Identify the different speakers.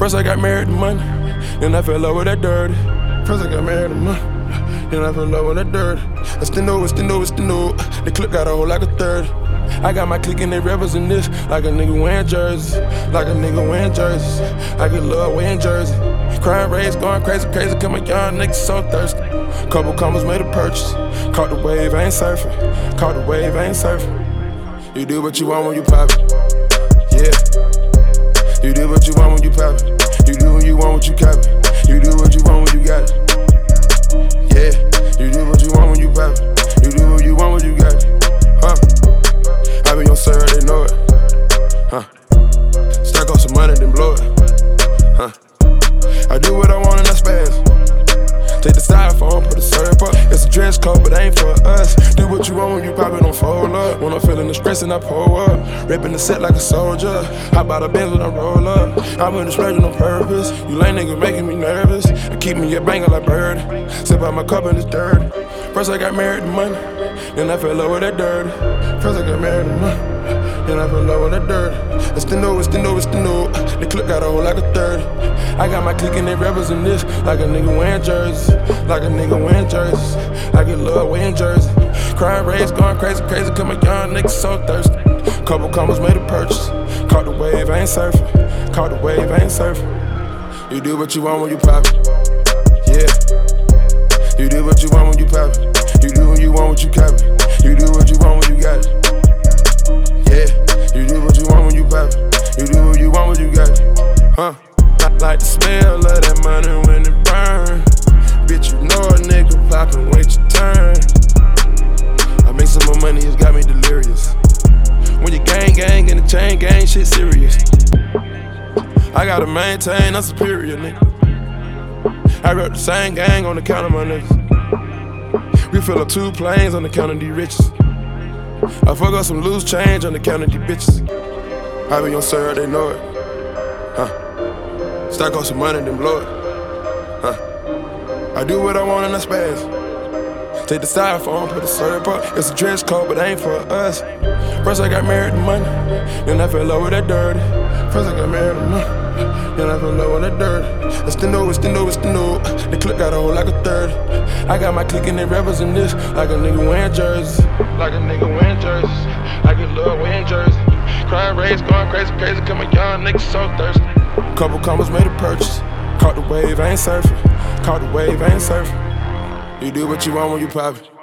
Speaker 1: First I got married to money, then I fell in love with that dirty. First I got married to money, then I fell in love with that dirty. It's the new. The clip got a hole like a 30. I got my clique and they rebels in this, like a nigga wearing jerseys, like a nigga wearing jerseys. I get love wearing jersey. Crime rates going crazy, cause my young niggas so thirsty. Couple commas made a purchase. Caught the wave, I ain't surfing. Caught the wave, I ain't surfing. You do what you want when you pop it. Yeah. You do what you want when you pop it. You do what you want when you cop it. You do what you want when you got it. Yeah. You do what you want when you pop it. You do what you want when you got it. Huh? I be on sir, they know it. Huh? Stack on some money, then blow it. Huh? I do what I want and I spaz. Take the styrofoam, put the syrup up. It's a dress code, but ain't for us. Do what you want when you pop it, don't fold up. When I'm feeling the stress and I pull up. Ripping the set like a soldier. Hop out of Benz when I roll up. I'm in the splurging on purpose. You lame niggas making me nervous. I keep me a banger like bird. Sip out my cup and it's dirty. First I got married to money, then I fell in love with that dirty. First I got married to money, then I fell in love with that dirty. It's the new. The clip got a hole like a 30. I got my clique and they rebels in this, like a nigga wearing jerseys, like a nigga wearing jerseys. I get love wearing jersey. Crime rates going crazy, cause my young niggas so thirsty. Couple commas made a purchase. Caught the wave, I ain't surfing. Caught the wave, I ain't surfing. You do what you want when you pop it. Yeah. You do what you want when you pop it. You do what you want when you cop it. You do what you want when you got it. Yeah. You do what you want when you pop it. You do what you want when you got it. Huh? Like the smell of that money when it burn. Bitch, you know a nigga poppin', wait your turn. I make some more money, it's got me delirious. When you gang and the chain gang, shit serious. I gotta maintain, I'm superior, nigga. I rep the same gang on the count of my niggas. We fill up 2 planes on the count of these riches. I fuck up some loose change on the count of these bitches. I be on sir, they know it. Huh? Stack on some money, then blow it. Huh? I do what I want and I spaz. Take the styrofoam, put the syrup up. It's a dress code, but ain't for us. First I got married to money, then I fell in love with that dirty. First I got married to money, then I fell in love with that dirty. It's the new. The clip got a hole like a 30. I got my clique and they rebels in this, like a nigga wearing jerseys, like a nigga wearing jerseys. I get love wearing jersey. Crime rates going crazy, cause my young niggas so thirsty. Couple commas made a purchase. Caught the wave, I ain't surfing. Caught the wave, I ain't surfing. You do what you want when you pop it.